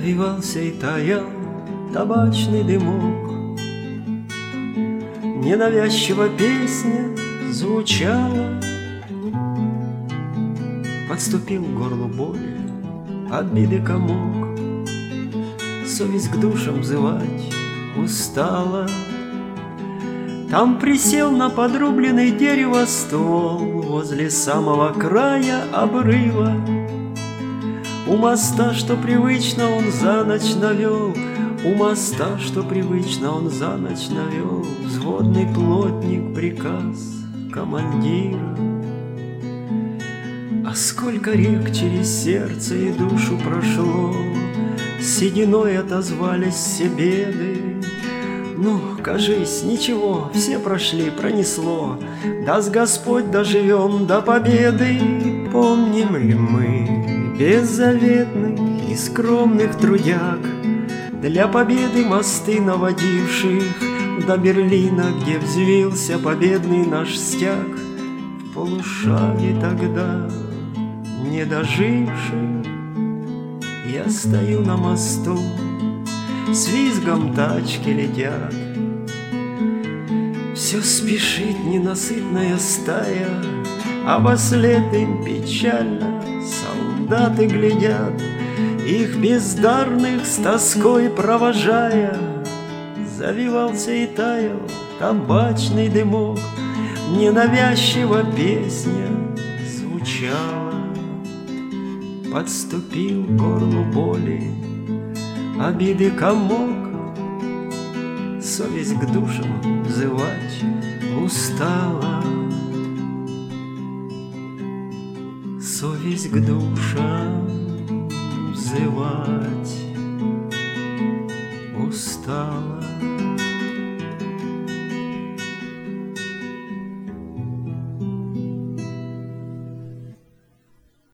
Завивался и таял табачный дымок. Ненавязчиво песня звучала. Подступил к горлу боли обиды комок. Совесть к душам взывать устала. Там присел на подрубленный дерево ствол возле самого края обрыва. У моста, что привычно он за ночь навел, у моста, что привычно он за ночь навел, взводный плотник приказ командира. А сколько рек через сердце и душу прошло, сединой отозвались все беды. Ну, кажись, ничего, все прошли, пронесло. Даст Господь, доживем до победы. Помним ли мы беззаветных и скромных трудяг, для победы мосты наводивших до Берлина, где взвился победный наш стяг, в полушаге тогда не доживших? Я стою на мосту, с визгом тачки летят. Все спешит ненасытная стая, а вослед им печально солдаты глядят, их бездарных с тоской провожая. Завивался и таял табачный дымок, ненавязчиво песня звучала. Подступил к горлу боли обиды комок. Совесть к душам взывать устала. Совесть к душам взывать устала.